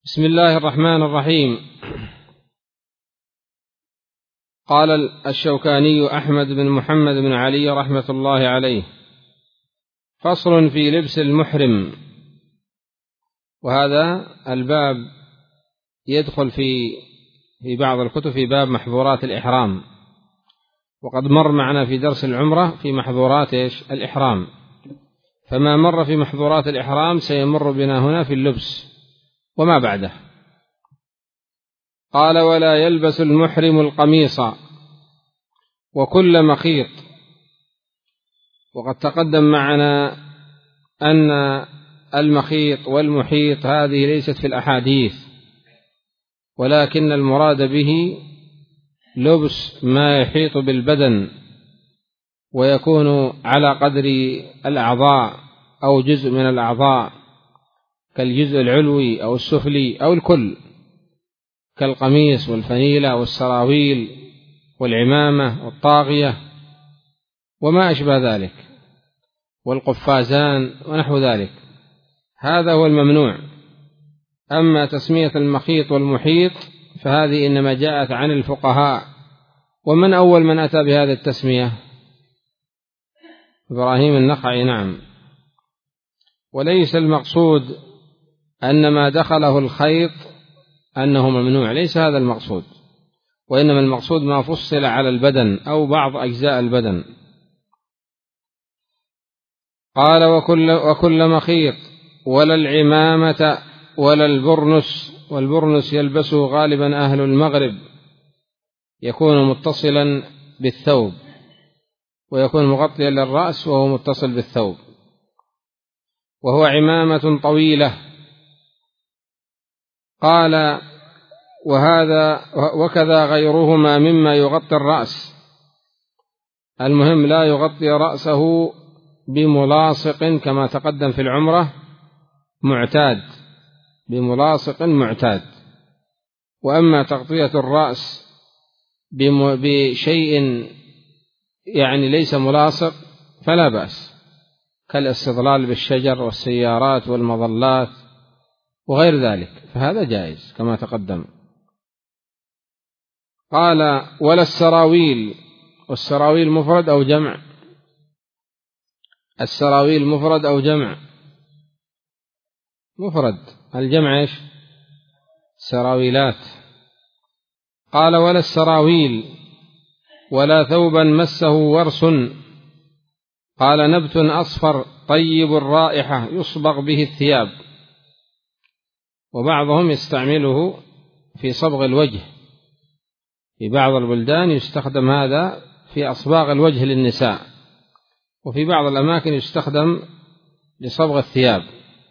بسم الله الرحمن الرحيم. قال الشوكاني أحمد بن محمد بن علي رحمة الله عليه: فصل في لبس المحرم. وهذا الباب يدخل في بعض الكتب في باب محظورات الإحرام، وقد مر معنا في درس العمرة في محظورات الإحرام، فما مر في محظورات الإحرام سيمر بنا هنا في اللبس وما بعده. قال: ولا يلبس المحرم القميص وكل مخيط. وقد تقدم معنا أن المخيط والمحيط هذه ليست في الأحاديث، ولكن المراد به لبس ما يحيط بالبدن ويكون على قدر الأعضاء أو جزء من الأعضاء، كالجزء العلوي أو السفلي أو الكل، كالقميص والفنيلة والسراويل والعمامة والطاغية وما أشبه ذلك، والقفازان ونحو ذلك. هذا هو الممنوع. أما تسمية المخيط والمحيط فهذه إنما جاءت عن الفقهاء. ومن أول من أتى بهذه التسمية؟ إبراهيم النخعي، نعم. وليس المقصود أن ما دخله الخيط أنه ممنوع، ليس هذا المقصود، وإنما المقصود ما فصل على البدن أو بعض أجزاء البدن. قال: وكل مخيط، ولا العمامة ولا البرنس. والبرنس يلبسه غالبا أهل المغرب، يكون متصلا بالثوب ويكون مغطيا للرأس وهو متصل بالثوب، وهو عمامة طويلة. قال: وكذا غيرهما مما يغطي الرأس. المهم لا يغطي رأسه بملاصق كما تقدم في العمرة، معتاد، بملاصق معتاد. وأما تغطية الرأس بشيء يعني ليس ملاصق فلا بأس، كالاستظلال بالشجر والسيارات والمظلات وغير ذلك، فهذا جائز كما تقدم. قال: ولا السراويل. والسراويل مفرد أو جمع؟ السراويل مفرد أو جمع؟ مفرد. الجمع إيش؟ سراويلات. قال: ولا السراويل، ولا ثوبا مسه ورس. قال: نبت أصفر طيب الرائحة يصبغ به الثياب. وبعضهم يستعمله في صبغ الوجه، في بعض البلدان يستخدم هذا في أصباغ الوجه للنساء، وفي بعض الأماكن يستخدم لصبغ الثياب.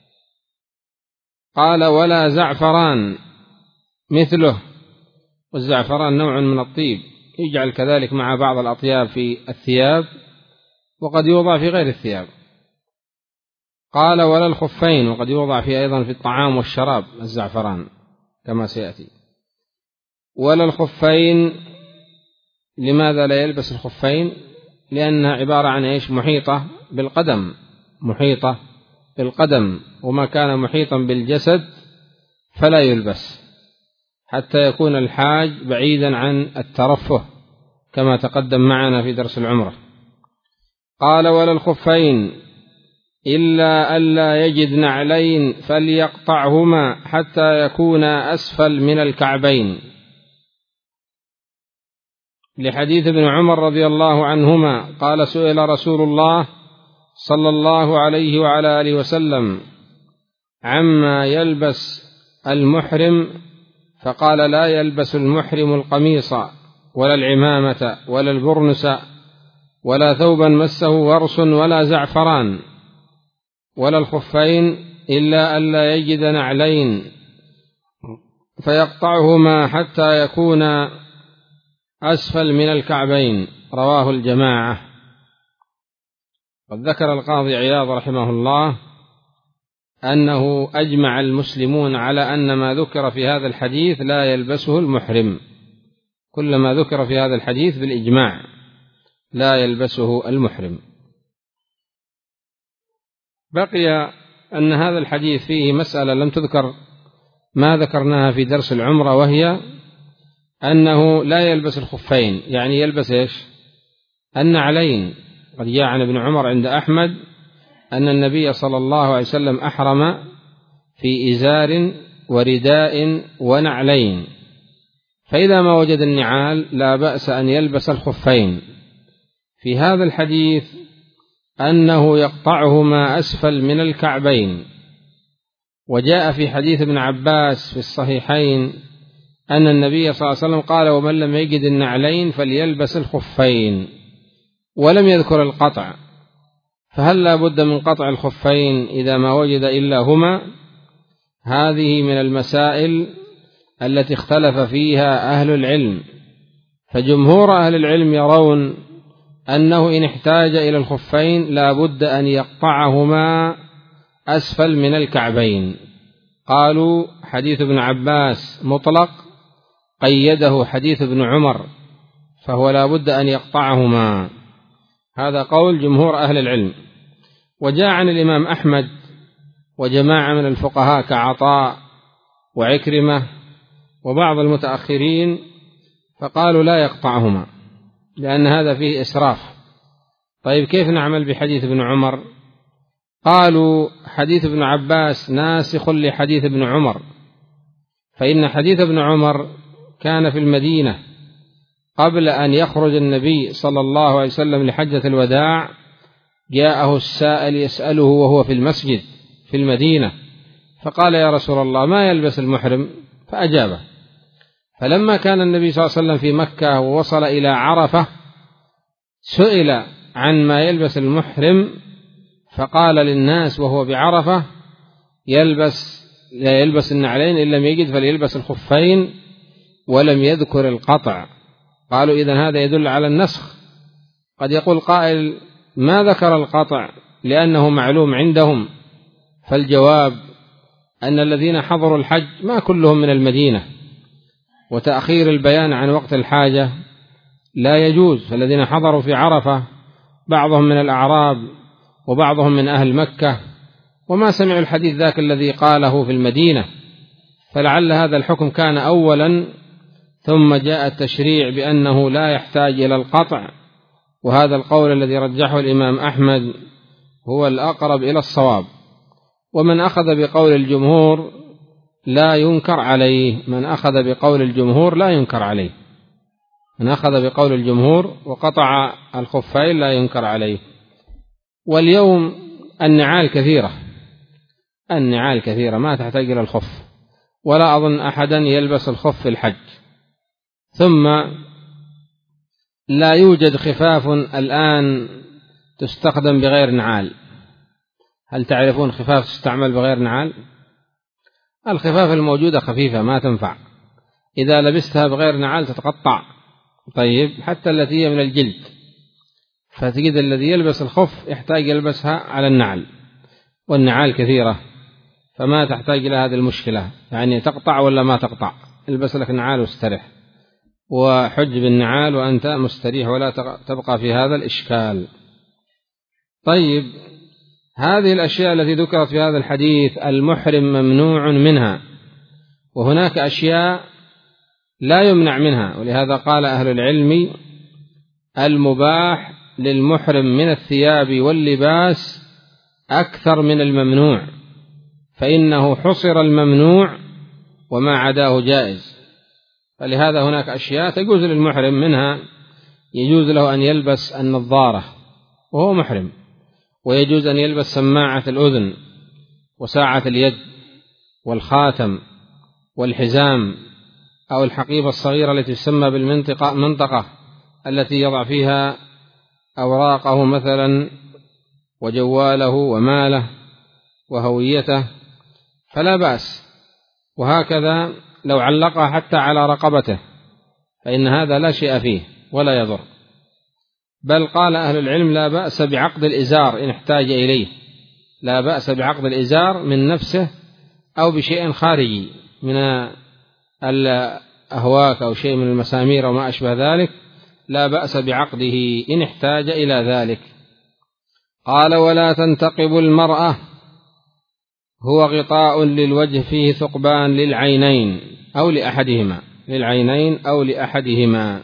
قال: ولا زعفران مثله. والزعفران نوع من الطيب، يجعل كذلك مع بعض الأطياب في الثياب، وقد يوضع في غير الثياب. قال: ولا الخفين. وقد يوضع فيه أيضا في الطعام والشراب الزعفران كما سيأتي. ولا الخفين. لماذا لا يلبس الخفين؟ لأنها عبارة عن إيش؟ محيطة بالقدم، محيطة بالقدم، وما كان محيطا بالجسد فلا يلبس حتى يكون الحاج بعيدا عن الترفه كما تقدم معنا في درس العمرة. قال: ولا الخفين إلا ألا يجد نعلين فليقطعهما حتى يكون أسفل من الكعبين، لحديث ابن عمر رضي الله عنهما قال: سئل رسول الله صلى الله عليه وعلى آله وسلم عما يلبس المحرم، فقال: لا يلبس المحرم القميص ولا العمامة ولا البرنس ولا ثوبا مسه ورس ولا زعفران، ولا الخفين إلا ألا يجد نعلين فيقطعهما حتى يكون أسفل من الكعبين. رواه الجماعة. قد ذكر القاضي عياض رحمه الله أنه أجمع المسلمون على أن ما ذكر في هذا الحديث لا يلبسه المحرم، كل ما ذكر في هذا الحديث بالإجماع لا يلبسه المحرم. بقي أن هذا الحديث فيه مسألة لم تذكر ما ذكرناها في درس العمرة، وهي أنه لا يلبس الخفين، يعني يلبس إيش؟ النعلين. قد جاء عن ابن عمر عند أحمد أن النبي صلى الله عليه وسلم أحرم في إزار ورداء ونعلين، فإذا ما وجد النعال لا بأس أن يلبس الخفين. في هذا الحديث أنه يقطعهما أسفل من الكعبين. وجاء في حديث ابن عباس في الصحيحين أن النبي صلى الله عليه وسلم قال: ومن لم يجد النعلين فليلبس الخفين، ولم يذكر القطع. فهل لا بد من قطع الخفين إذا ما وجد إلا هما؟ هذه من المسائل التي اختلف فيها أهل العلم، فجمهور أهل العلم يرون أنه إن احتاج إلى الخفين لا بد أن يقطعهما أسفل من الكعبين. قالوا حديث ابن عباس مطلق، قيده حديث ابن عمر، فهو لا بد أن يقطعهما. هذا قول جمهور أهل العلم. وجاء عن الإمام أحمد وجماعة من الفقهاء كعطاء وعكرمة وبعض المتأخرين، فقالوا لا يقطعهما لأن هذا فيه إسراف. طيب كيف نعمل بحديث ابن عمر؟ قالوا حديث ابن عباس ناسخ لحديث ابن عمر، فإن حديث ابن عمر كان في المدينة قبل أن يخرج النبي صلى الله عليه وسلم لحجة الوداع. جاءه السائل يسأله وهو في المسجد في المدينة، فقال: يا رسول الله، ما يلبس المحرم؟ فأجابه. فلما كان النبي صلى الله عليه وسلم في مكة ووصل إلى عرفة سئل عن ما يلبس المحرم، فقال للناس وهو بعرفة: لا يلبس النعلين، إن لم يجد فليلبس الخفين، ولم يذكر القطع. قالوا: إذن هذا يدل على النسخ. قد يقول قائل: ما ذكر القطع لأنه معلوم عندهم. فالجواب أن الذين حضروا الحج ما كلهم من المدينة، وتأخير البيان عن وقت الحاجة لا يجوز. فالذين حضروا في عرفة بعضهم من الأعراب وبعضهم من أهل مكة، وما سمعوا الحديث ذاك الذي قاله في المدينة، فلعل هذا الحكم كان أولا، ثم جاء التشريع بأنه لا يحتاج إلى القطع. وهذا القول الذي رجحه الإمام أحمد هو الأقرب إلى الصواب. ومن أخذ بقول الجمهور لا ينكر عليه، من أخذ بقول الجمهور لا ينكر عليه، من أخذ بقول الجمهور وقطع الخفين لا ينكر عليه. واليوم النعال كثيرة ما تحتاج إلى الخف، ولا أظن أحدا يلبس الخف في الحج. ثم لا يوجد خفاف الآن تستخدم بغير نعال. هل تعرفون خفاف تستعمل بغير نعال؟ الخفاف الموجودة خفيفة ما تنفع، إذا لبستها بغير نعال تتقطع. طيب حتى التي هي من الجلد، فتجد الذي يلبس الخف يحتاج يلبسها على النعل، والنعال كثيرة فما تحتاج إلى هذه المشكلة، يعني تقطع ولا ما تقطع، البس لك نعال واسترح، وحج بالنعال وأنت مستريح، ولا تبقى في هذا الإشكال. طيب هذه الأشياء التي ذكرت في هذا الحديث المحرم ممنوع منها، وهناك أشياء لا يمنع منها، ولهذا قال أهل العلم: المباح للمحرم من الثياب واللباس أكثر من الممنوع، فإنه حصر الممنوع وما عداه جائز. فلهذا هناك أشياء تجوز للمحرم، منها يجوز له أن يلبس النظارة وهو محرم، ويجوز أن يلبس سماعة الأذن وساعة اليد والخاتم والحزام أو الحقيبة الصغيرة التي تسمى بالمنطقة التي يضع فيها أوراقه مثلا وجواله وماله وهويته، فلا بأس. وهكذا لو علقها حتى على رقبته فإن هذا لا شيء فيه ولا يضر. بل قال أهل العلم: لا بأس بعقد الإزار إن احتاج إليه، لا بأس بعقد الإزار من نفسه أو بشيء خارجي من الأهواك أو شيء من المسامير أو ما أشبه ذلك، لا بأس بعقده إن احتاج إلى ذلك. قال: ولا تنتقب المرأة هو غطاء للوجه فيه ثقبان للعينين أو لأحدهما.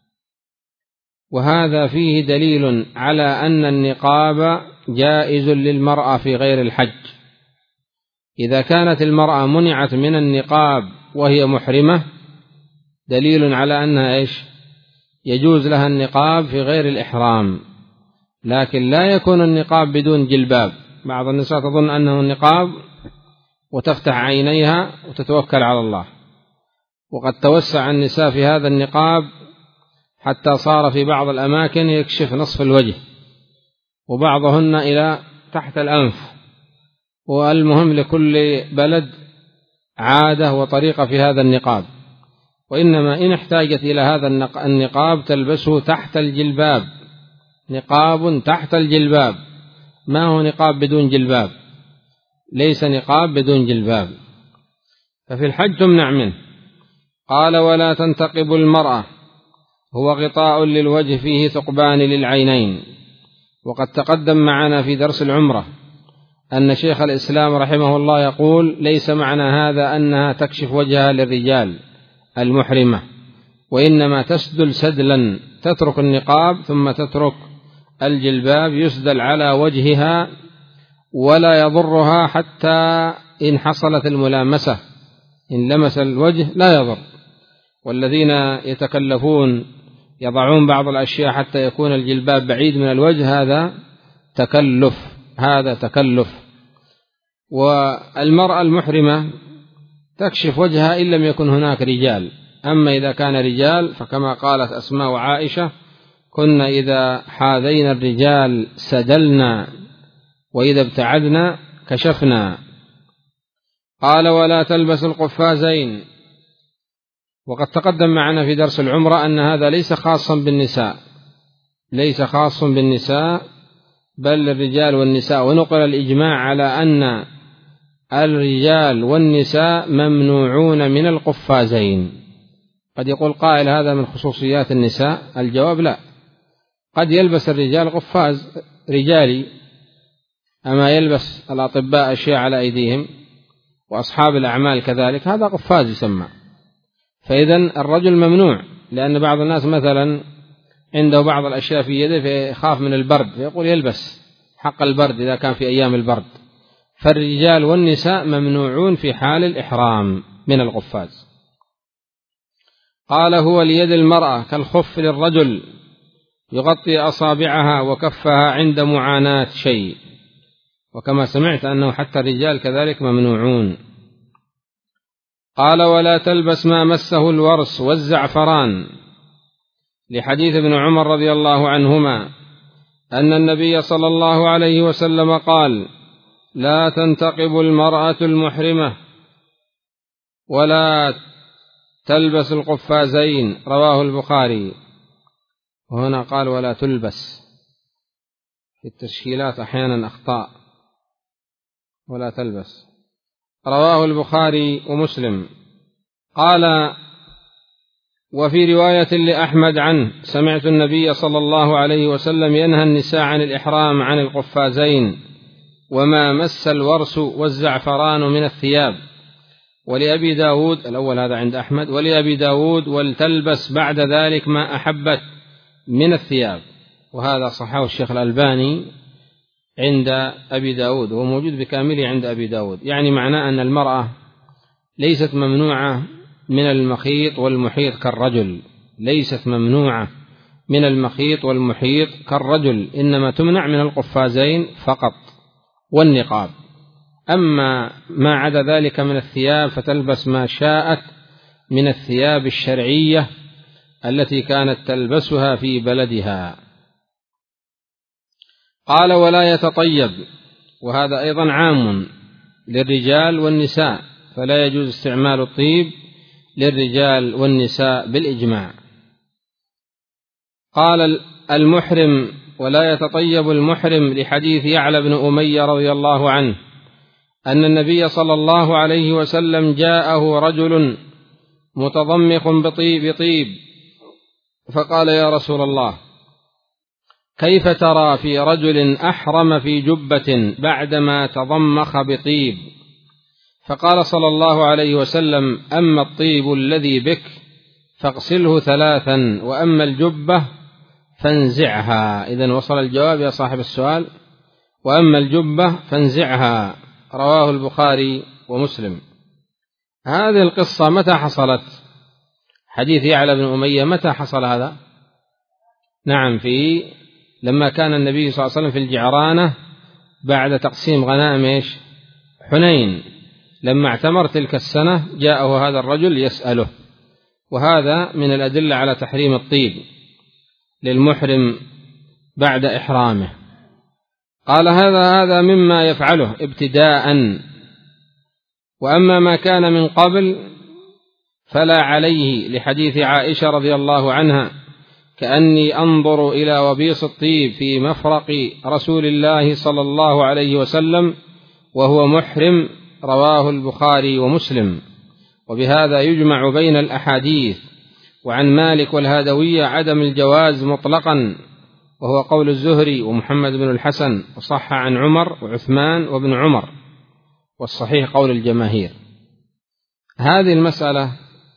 وهذا فيه دليل على أن النقاب جائز للمرأة في غير الحج. إذا كانت المرأة منعت من النقاب وهي محرمة دليل على أنها يجوز لها النقاب في غير الإحرام، لكن لا يكون النقاب بدون جلباب. بعض النساء تظن أنه النقاب وتفتح عينيها وتتوكل على الله، وقد توسع النساء في هذا النقاب حتى صار في بعض الأماكن يكشف نصف الوجه، وبعضهن إلى تحت الأنف. والمهم لكل بلد عادة وطريقة في هذا النقاب، وإنما إن احتاجت إلى هذا النقاب تلبسه تحت الجلباب، نقاب تحت الجلباب، ما هو نقاب بدون جلباب، ليس نقاب بدون جلباب، ففي الحج تمنع منه. قال ولا تنتقب المرأة هو غطاء للوجه فيه ثقبان للعينين. وقد تقدم معنا في درس العمرة أن شيخ الإسلام رحمه الله يقول ليس معنى هذا أنها تكشف وجهها للرجال المحرمة، وإنما تسدل سدلا، تترك النقاب ثم تترك الجلباب يسدل على وجهها ولا يضرها حتى إن حصلت الملامسة، إن لمس الوجه لا يضر. والذين يتكلفون يضعون بعض الأشياء حتى يكون الجلباب بعيد من الوجه هذا تكلف. والمرأة المحرمة تكشف وجهها إن لم يكن هناك رجال. أما إذا كان رجال فكما قالت أسماء وعائشة كنا إذا حاذينا الرجال سدلنا وإذا ابتعدنا كشفنا. قال ولا تلبس القفازين. وقد تقدم معنا في درس العمرة أن هذا ليس خاصا بالنساء بل الرجال والنساء، ونقل الإجماع على أن الرجال والنساء ممنوعون من القفازين. قد يقول قائل هذا من خصوصيات النساء، الجواب لا، قد يلبس الرجال قفاز رجالي، أما يلبس الأطباء أشياء على أيديهم وأصحاب الأعمال كذلك، هذا قفاز يسمى. فإذن الرجل ممنوع، لأن بعض الناس مثلا عنده بعض الأشياء في يده فيخاف من البرد فيقول يلبس حق البرد إذا كان في أيام البرد. فالرجال والنساء ممنوعون في حال الإحرام من القفاز. قال هو ليد المرأة كالخف للرجل يغطي أصابعها وكفها عند معاناة شيء، وكما سمعت أنه حتى الرجال كذلك ممنوعون. قال ولا تلبس ما مسه الورس والزعفران، لحديث ابن عمر رضي الله عنهما أن النبي صلى الله عليه وسلم قال لا تنتقب المرأة المحرمة ولا تلبس القفازين، رواه البخاري. وهنا قال ولا تلبس، في التشكيلات أحيانا أخطاء، ولا تلبس، رواه البخاري ومسلم. قال وفي رواية لأحمد عنه سمعت النبي صلى الله عليه وسلم ينهى النساء عن الإحرام عن القفازين وما مس الورس والزعفران من الثياب. ولأبي داود، الأول هذا عند أحمد، ولأبي داود ولتلبس بعد ذلك ما أحبت من الثياب، وهذا صححه الشيخ الألباني عند أبي داود، وهو موجود بكامله عند أبي داود. يعني معناه أن المرأة ليست ممنوعة من المخيط والمحيط كالرجل، ليست ممنوعة من المخيط والمحيط كالرجل، إنما تمنع من القفازين فقط والنقاب. أما ما عدا ذلك من الثياب فتلبس ما شاءت من الثياب الشرعية التي كانت تلبسها في بلدها. قال ولا يتطيب، وهذا أيضا عام للرجال والنساء، فلا يجوز استعمال الطيب للرجال والنساء بالإجماع. قال المحرم ولا يتطيب المحرم، لحديث يعلى بن أمية رضي الله عنه أن النبي صلى الله عليه وسلم جاءه رجل متضمخ بطيب فقال يا رسول الله كيف ترى في رجل أحرم في جبة بعدما تضمخ بطيب؟ فقال صلى الله عليه وسلم: أما الطيب الذي بك فاغسله 3، وأما الجبة فانزعها. إذن وصل الجواب يا صاحب السؤال. وأما الجبة فانزعها، رواه البخاري ومسلم. هذه القصة متى حصلت؟ حديث يعلى بن أمية متى حصل هذا؟ نعم، لما كان النبي صلى الله عليه وسلم في الجعرانة بعد تقسيم غنائم حنين، لما اعتمر تلك السنة جاءه هذا الرجل يسأله. وهذا من الأدلة على تحريم الطيب للمحرم بعد إحرامه. قال: هذا مما يفعله ابتداء، وأما ما كان من قبل فلا عليه، لحديث عائشة رضي الله عنها: كأني أنظر إلى وبيص الطيب في مفرق رسول الله صلى الله عليه وسلم وهو محرم، رواه البخاري ومسلم. وبهذا يجمع بين الأحاديث. وعن مالك والهادوية عدم الجواز مطلقا، وهو قول الزهري ومحمد بن الحسن، وصح عن عمر وعثمان وابن عمر، والصحيح قول الجماهير. هذه المسألة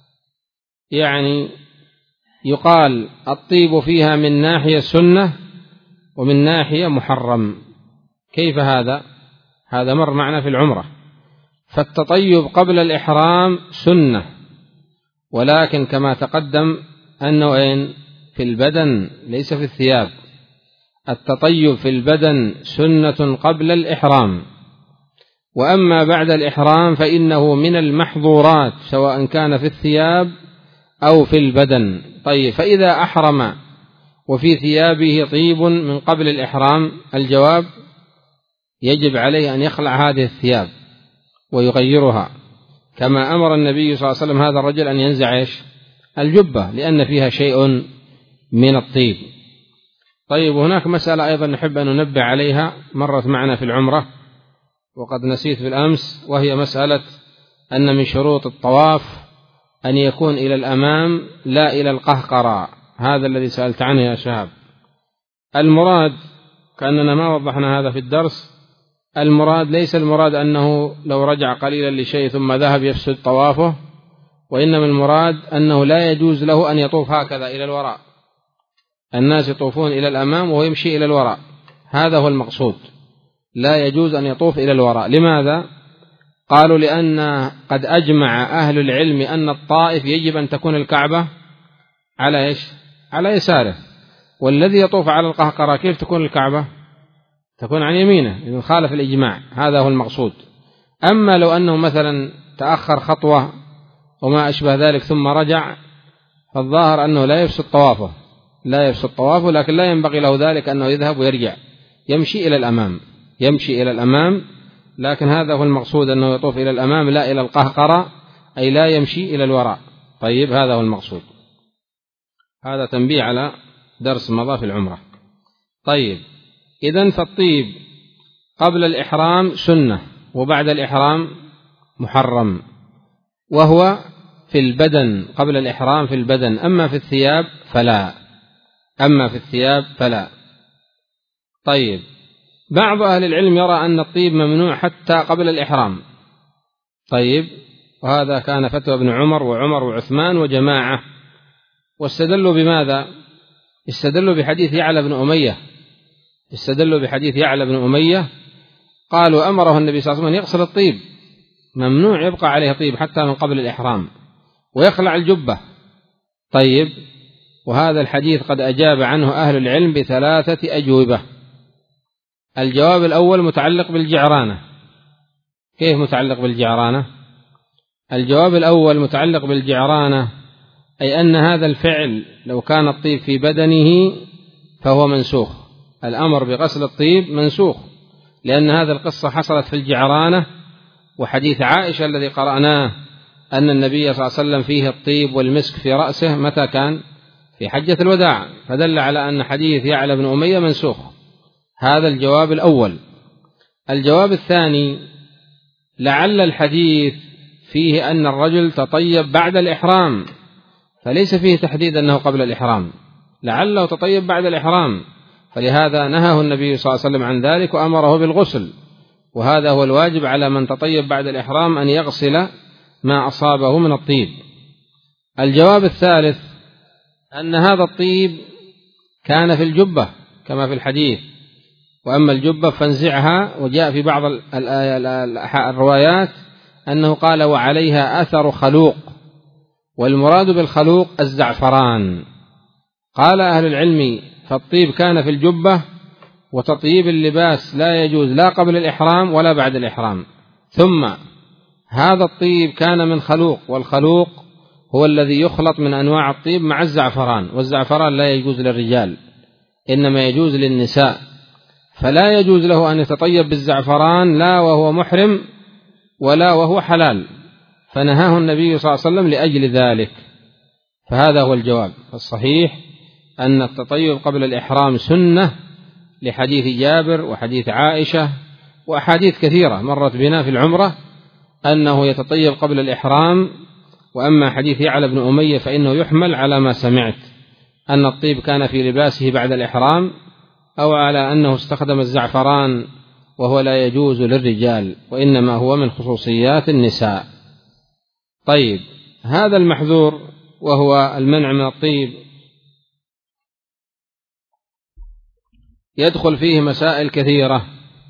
يقال الطيب فيها من ناحية سنة ومن ناحية محرم. كيف هذا؟ هذا مر معنا في العمرة. فالتطيب قبل الإحرام سنة، ولكن كما تقدم أنه في البدن ليس في الثياب. التطيب في البدن سنة قبل الإحرام، وأما بعد الإحرام فإنه من المحظورات، سواء كان في الثياب أو في البدن. طيب، فإذا أحرم وفي ثيابه طيب من قبل الإحرام، الجواب: يجب عليه أن يخلع هذه الثياب ويغيرها، كما أمر النبي صلى الله عليه وسلم هذا الرجل أن ينزع الجبة، لأن فيها شيء من الطيب. طيب، هناك مسألة أيضا نحب أن ننبه عليها، مرت معنا في العمرة وقد نسيت بالأمس، وهي مسألة أن من شروط الطواف أن يكون إلى الأمام لا إلى القهقرى. هذا الذي سألت عنه يا شهاب. المراد، كأننا ما وضحنا هذا في الدرس، المراد ليس المراد أنه لو رجع قليلا لشيء ثم ذهب يفسد طوافه، وإنما المراد أنه لا يجوز له أن يطوف هكذا إلى الوراء. الناس يطوفون إلى الأمام وهو يمشي إلى الوراء، هذا هو المقصود. لا يجوز أن يطوف إلى الوراء. لماذا؟ قالوا: لأن قد أجمع أهل العلم أن الطائف يجب أن تكون الكعبة على على يساره، والذي يطوف على القهقرى كيف تكون الكعبة؟ تكون عن يمينه، إذن خالف الإجماع. هذا هو المقصود. أما لو أنه مثلا تأخر خطوة وما أشبه ذلك ثم رجع، فالظاهر أنه لا يفسد طوافه، لكن لا ينبغي له ذلك أنه يذهب ويرجع، يمشي إلى الأمام. لكن هذا هو المقصود، أنه يطوف إلى الأمام لا إلى القهقرة، أي لا يمشي إلى الوراء. طيب، هذا هو المقصود. هذا تنبيه على درس مضى في العمرة. طيب، إذن فالطيب قبل الإحرام سنة، وبعد الإحرام محرم، وهو في البدن قبل الإحرام في البدن. أما في الثياب فلا. طيب، بعض أهل العلم يرى أن الطيب ممنوع حتى قبل الإحرام. طيب، وهذا كان فتوى ابن عمر وعمر وعثمان وجماعة. واستدلوا بماذا؟ استدلوا بحديث يعلى بن أمية. قالوا: أمره النبي صلى الله عليه وسلم أن يغسل الطيب، ممنوع يبقى عليه طيب حتى من قبل الإحرام، ويخلع الجبة. طيب، وهذا الحديث قد أجاب عنه أهل العلم ب3 أجوبة. الجواب الأول متعلق بالجعرانة. كيف متعلق بالجعرانة؟ الجواب الأول متعلق بالجعرانة، أي أن هذا الفعل لو كان الطيب في بدنه فهو منسوخ. الأمر بغسل الطيب منسوخ، لأن هذه القصة حصلت في الجعرانة. وحديث عائشة الذي قرأناه أن النبي صلى الله عليه وسلم فيه الطيب والمسك في رأسه، متى كان؟ في حجة الوداع، فدل على أن حديث يعلى بن أمية منسوخ. هذا الجواب الأول. الجواب الثاني: لعل الحديث فيه أن الرجل تطيب بعد الإحرام، فليس فيه تحديد أنه قبل الإحرام، لعله تطيب بعد الإحرام، فلهذا نهاه النبي صلى الله عليه وسلم عن ذلك وأمره بالغسل. وهذا هو الواجب على من تطيب بعد الإحرام، أن يغسل ما أصابه من الطيب. الجواب الثالث أن هذا الطيب كان في الجبة كما في الحديث، وأما الجبة فانزعها، وجاء في بعض الروايات أنه قال وعليها أثر خلوق، والمراد بالخلوق الزعفران. قال أهل العلم فالطيب كان في الجبة، وتطييب اللباس لا يجوز لا قبل الإحرام ولا بعد الإحرام. ثم هذا الطيب كان من خلوق، والخلوق هو الذي يخلط من أنواع الطيب مع الزعفران، والزعفران لا يجوز للرجال إنما يجوز للنساء، فلا يجوز له أن يتطيب بالزعفران لا وهو محرم ولا وهو حلال، فنهاه النبي صلى الله عليه وسلم لأجل ذلك. فهذا هو الجواب الصحيح، أن التطيب قبل الإحرام سنة، لحديث جابر وحديث عائشة وأحاديث كثيرة مرت بنا في العمرة أنه يتطيب قبل الإحرام. وأما حديث يعلى بن أمية فإنه يحمل على ما سمعت أن الطيب كان في لباسه بعد الإحرام، أو على أنه استخدم الزعفران وهو لا يجوز للرجال، وإنما هو من خصوصيات النساء. طيب، هذا المحذور وهو المنع من الطيب يدخل فيه مسائل كثيرة،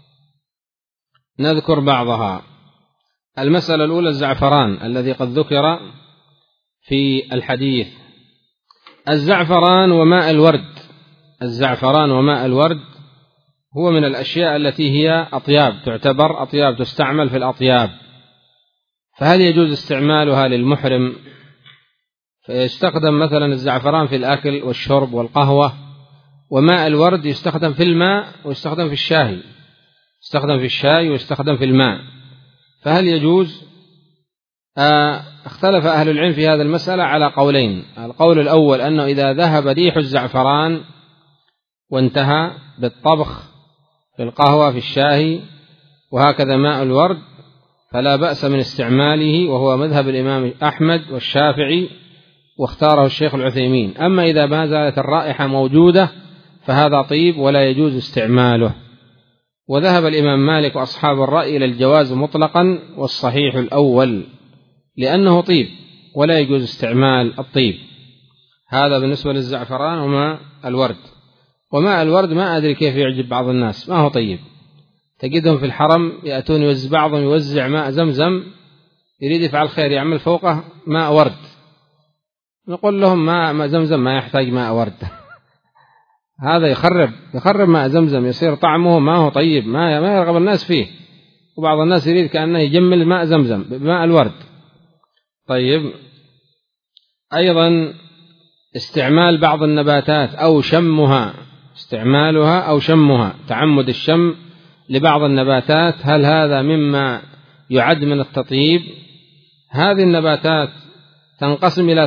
نذكر بعضها. المسألة الأولى الزعفران الذي قد ذكر في الحديث. الزعفران وماء الورد، الزعفران وماء الورد هو من الأشياء التي هي أطياب، تعتبر أطياب، تستعمل في الأطياب. فهل يجوز استعمالها للمحرم؟ فيستخدم مثلا الزعفران في الأكل والشرب والقهوة، وماء الورد يستخدم في الماء ويستخدم في الشاي، يستخدم في الشاي ويستخدم في الماء، فهل يجوز؟ اختلف أهل العلم في هذا المسألة على قولين. القول الأول أنه إذا ذهب ريح الزعفران وانتهى بالطبخ في القهوة في الشاي وهكذا ماء الورد فلا بأس من استعماله، وهو مذهب الإمام أحمد والشافعي واختاره الشيخ العثيمين. أما إذا ما زالت الرائحة موجودة فهذا طيب ولا يجوز استعماله. وذهب الإمام مالك وأصحاب الرأي إلى الجواز مطلقا، والصحيح الأول لأنه طيب ولا يجوز استعمال الطيب. هذا بالنسبة للزعفران وماء الورد. وماء الورد ما أدري كيف يعجب بعض الناس، ما هو طيب، تجدهم في الحرم يأتون بعضهم يوزع ماء زمزم، يريد يفعل خير يعمل فوقه ماء ورد، نقول لهم ماء زمزم ما يحتاج ماء ورد هذا يخرب ماء زمزم، يصير طعمه ما هو طيب، ما يرغب الناس فيه. وبعض الناس يريد كأنه يجمل ماء زمزم بماء الورد. طيب، أيضا استعمال بعض النباتات أو شمها، استعمالها أو شمها، تعمد الشم لبعض النباتات، هل هذا مما يعد من التطيب؟ هذه النباتات تنقسم إلى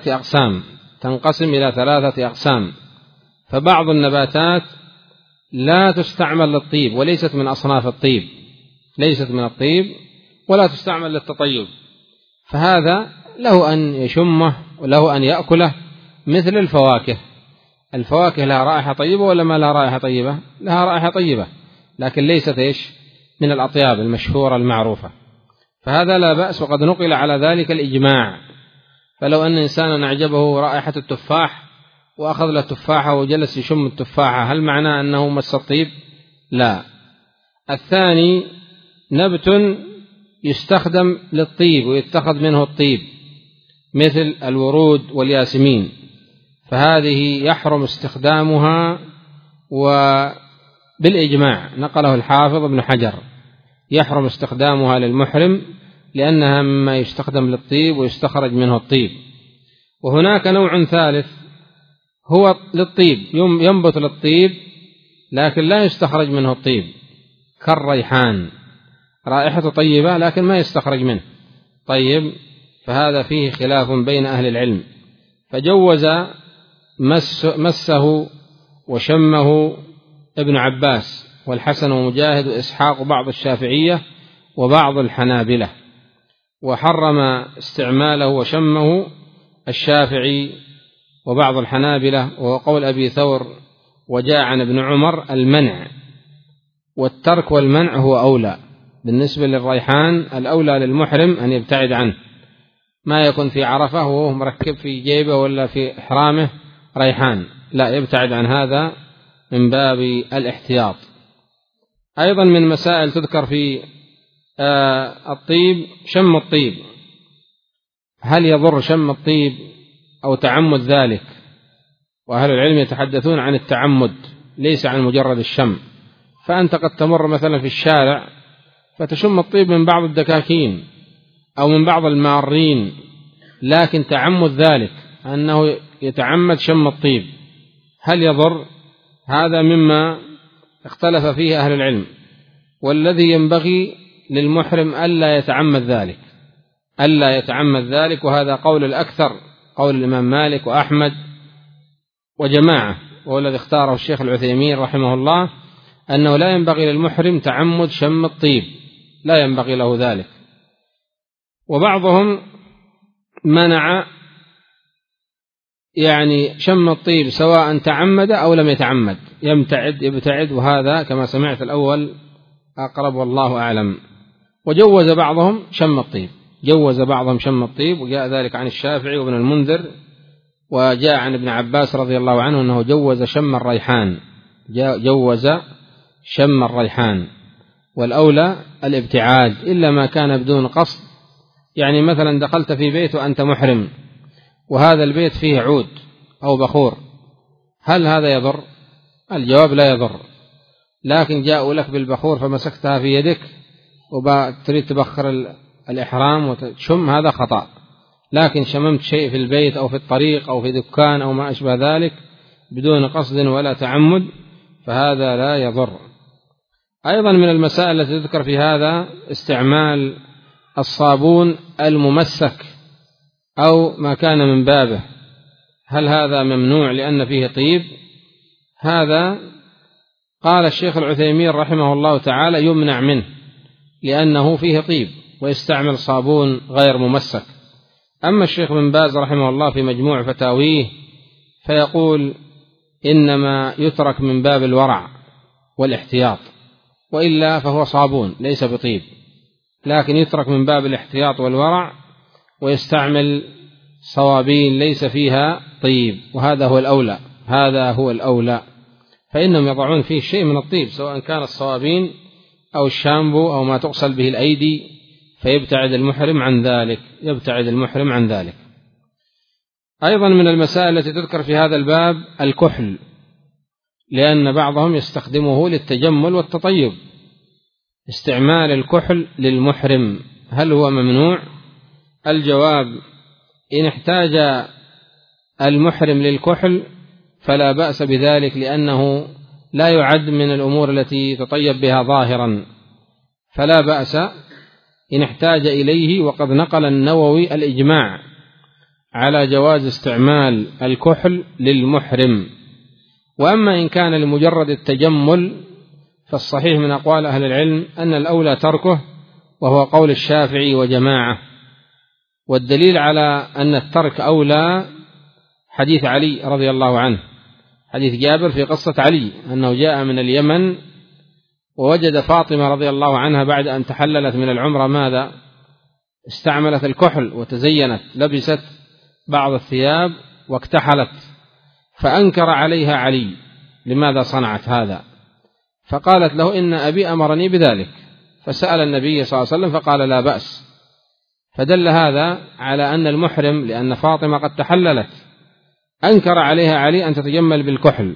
ثلاثة أقسام. فبعض النباتات لا تستعمل للطيب وليست من أصناف الطيب، ليست من الطيب ولا تستعمل للتطيب، فهذا له أن يشمه وله أن يأكله. مثل الفواكه لها رائحة طيبة ولا ما لها رائحة طيبة؟ لها رائحة طيبة، لكن ليست من الأطياب المشهورة المعروفة، فهذا لا بأس، وقد نقل على ذلك الإجماع. فلو أن إنسانا أعجبه رائحة التفاح وأخذ له تفاحة وجلس يشم التفاحة، هل معناه أنه مس الطيب؟ لا. الثاني نبت يستخدم للطيب ويتخذ منه الطيب، مثل الورود والياسمين، فهذه يحرم استخدامها، وبالإجماع نقله الحافظ ابن حجر يحرم استخدامها للمحرم، لأنها مما يستخدم للطيب ويستخرج منه الطيب. وهناك نوع ثالث هو للطيب، ينبت للطيب لكن لا يستخرج منه الطيب، كالريحان، رائحته طيبة لكن ما يستخرج منه طيب، فهذا فيه خلاف بين أهل العلم. فجوز مسه وشمه ابن عباس والحسن ومجاهد وإسحاق وبعض الشافعية وبعض الحنابلة، وحرم استعماله وشمه الشافعي وبعض الحنابلة، وهو قول أبي ثور، وجاء عن ابن عمر المنع. والترك والمنع هو أولى. بالنسبة للريحان الأولى للمحرم أن يبتعد عنه، ما يكون في عرفة وهو مركب في جيبه ولا في إحرامه ريحان، لا، يبتعد عن هذا من باب الاحتياط. أيضا من مسائل تذكر في الطيب شم الطيب، هل يضر شم الطيب أو تعمد ذلك؟ وأهل العلم يتحدثون عن التعمد ليس عن مجرد الشم. فأنت قد تمر مثلا في الشارع فتشم الطيب من بعض الدكاكين أو من بعض المارين، لكن تعمد ذلك أنه يتعمد شم الطيب، هل يضر؟ هذا مما اختلف فيه أهل العلم، والذي ينبغي للمحرم ألا يتعمد ذلك، وهذا قول الأكثر، قول الإمام مالك وأحمد وجماعة، وهو الذي اختاره الشيخ العثيمين رحمه الله، أنه لا ينبغي للمحرم تعمد شم الطيب، لا ينبغي له ذلك. وبعضهم منع يعني شم الطيب سواء تعمد أو لم يتعمد، يبتعد، وهذا كما سمعت الأول أقرب والله أعلم. وجوز بعضهم شم الطيب، وجاء ذلك عن الشافعي وابن المنذر، وجاء عن ابن عباس رضي الله عنه أنه جوز شم الريحان، والأولى الابتعاد إلا ما كان بدون قصد. يعني مثلا دخلت في بيت وأنت محرم وهذا البيت فيه عود أو بخور، هل هذا يضر؟ الجواب لا يضر، لكن جاءوا لك بالبخور فمسكتها في يدك وتريد تبخر الإحرام وتشم، هذا خطأ. لكن شممت شيء في البيت أو في الطريق أو في دكان أو ما أشبه ذلك بدون قصد ولا تعمد، فهذا لا يضر. أيضا من المسائل التي تذكر في هذا استعمال الصابون الممسك أو ما كان من بابه، هل هذا ممنوع لأن فيه طيب؟ هذا قال الشيخ العثيمين رحمه الله تعالى يمنع منه لأنه فيه طيب، ويستعمل صابون غير ممسك. أما الشيخ بن باز رحمه الله في مجموع فتاويه فيقول إنما يترك من باب الورع والاحتياط، وإلا فهو صابون ليس بطيب، لكن يترك من باب الاحتياط والورع، ويستعمل صوابين ليس فيها طيب، وهذا هو الأولى. فإنهم يضعون فيه شيء من الطيب سواء كان الصوابين أو الشامبو أو ما تغسل به الأيدي، فيبتعد المحرم عن ذلك. أيضا من المسائل التي تذكر في هذا الباب الكحل، لأن بعضهم يستخدمه للتجمل والتطيب. استعمال الكحل للمحرم هل هو ممنوع؟ الجواب إن احتاج المحرم للكحل فلا بأس بذلك، لأنه لا يعد من الأمور التي تطيب بها ظاهرا، فلا بأس إن احتاج إليه. وقد نقل النووي الإجماع على جواز استعمال الكحل للمحرم. وأما إن كان لمجرد التجمل فالصحيح من أقوال أهل العلم أن الأولى تركه، وهو قول الشافعي وجماعة. والدليل على أن الترك أولى حديث علي رضي الله عنه، حديث جابر في قصة علي أنه جاء من اليمن ووجد فاطمة رضي الله عنها بعد أن تحللت من العمرة ماذا؟ استعملت الكحل وتزينت، لبست بعض الثياب واكتحلت، فأنكر عليها علي لماذا صنعت هذا؟ فقالت له إن أبي أمرني بذلك، فسأل النبي صلى الله عليه وسلم فقال لا بأس. فدل هذا على أن المحرم، لأن فاطمة قد تحللت، أنكر عليها علي أن تتجمل بالكحل،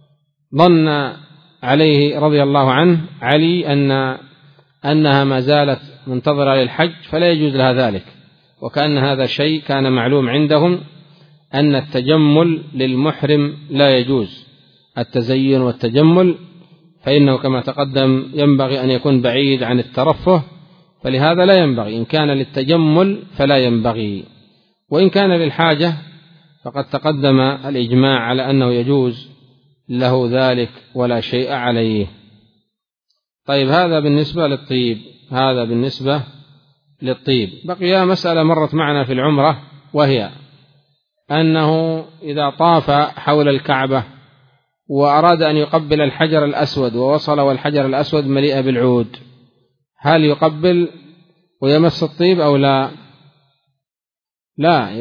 ظن عليه رضي الله عنه علي أنها ما زالت منتظرة للحج فلا يجوز لها ذلك، وكأن هذا شيء كان معلوم عندهم أن التجمل للمحرم لا يجوز، التزين والتجمل، فإنه كما تقدم ينبغي أن يكون بعيد عن الترفه، فلهذا لا ينبغي. إن كان للتجمل فلا ينبغي، وإن كان للحاجة فقد تقدم الإجماع على أنه يجوز له ذلك ولا شيء عليه. طيب، هذا بالنسبة للطيب. بقي مسألة مرت معنا في العمرة، وهي أنه إذا طاف حول الكعبة وأراد أن يقبل الحجر الأسود ووصل والحجر الأسود مليء بالعود، هل يقبل ويمس الطيب أو لا؟ لا،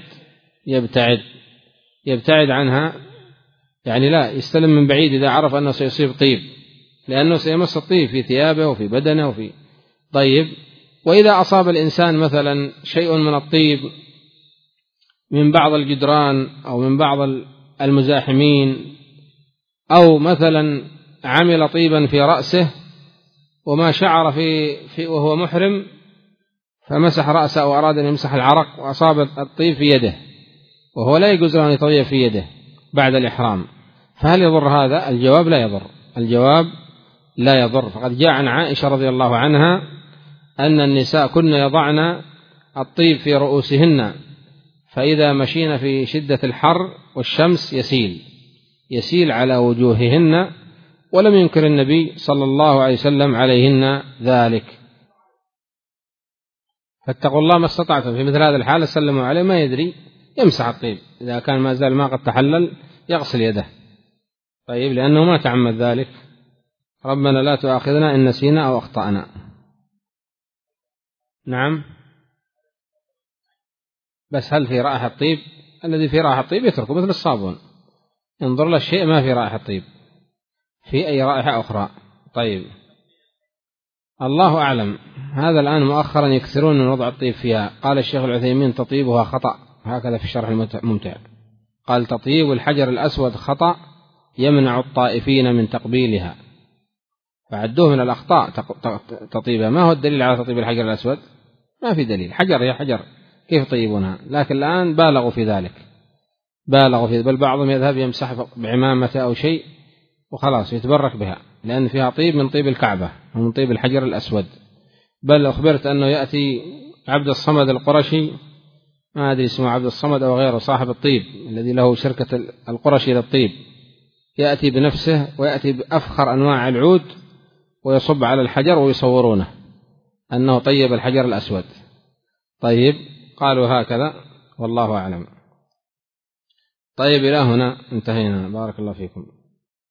يبتعد عنها، يعني لا يستلم من بعيد إذا عرف أنه سيصيب طيب، لأنه سيمس الطيب في ثيابه وفي بدنه وفي طيب. وإذا أصاب الإنسان مثلا شيء من الطيب من بعض الجدران أو من بعض المزاحمين، أو مثلا عمل طيبا في رأسه وما شعر في وهو محرم فمسح رأسه أو أراد أن يمسح العرق وأصاب الطيب في يده وهو لا يجوز له أن يطيب في يده بعد الإحرام، فهل يضر هذا؟ الجواب لا يضر. فقد جاء عن عائشة رضي الله عنها أن النساء كن يضعن الطيب في رؤوسهن، فإذا مشين في شدة الحر والشمس يسيل على وجوههن، ولم ينكر النبي صلى الله عليه وسلم عليهن ذلك. فاتقوا الله ما استطعتم في مثل هذا الحال. سلموا عليه ما يدري يمسح الطيب، إذا كان ما زال ما قد تحلل يغسل يده، طيب، لأنه ما تعمد ذلك. ربنا لا تؤاخذنا إن نسينا أو أخطأنا. نعم، بس هل في رائحة طيب؟ الذي في رائحة طيب يتركه مثل الصابون، انظر له الشيء ما في رائحة طيب، في أي رائحة أخرى. طيب، الله أعلم. هذا الآن مؤخرا يكثرون من وضع الطيب فيها. قال الشيخ العثيمين تطيبها خطأ، هكذا في الشرح الممتع، قال تطيب الحجر الأسود خطأ يمنع الطائفين من تقبيلها، فعدوه من الأخطاء تطيبها. ما هو الدليل على تطيب الحجر الأسود؟ ما في دليل، حجر يا حجر كيف يطيبونها؟ لكن الآن بالغوا في ذلك، بل بعضهم يذهب يمسح بعمامة أو شيء وخلاص يتبرك بها، لأن فيها طيب من طيب الكعبة ومن طيب الحجر الأسود. بل أخبرت أنه يأتي عبد الصمد القرشي، ما أدري اسمه عبد الصمد أو غيره، صاحب الطيب الذي له شركة القرشي للطيب، يأتي بنفسه ويأتي بأفخر أنواع العود ويصب على الحجر ويصورونه أنه طيب الحجر الأسود. طيب، قالوا هكذا والله أعلم. طيب، إلى هنا انتهينا، بارك الله فيكم.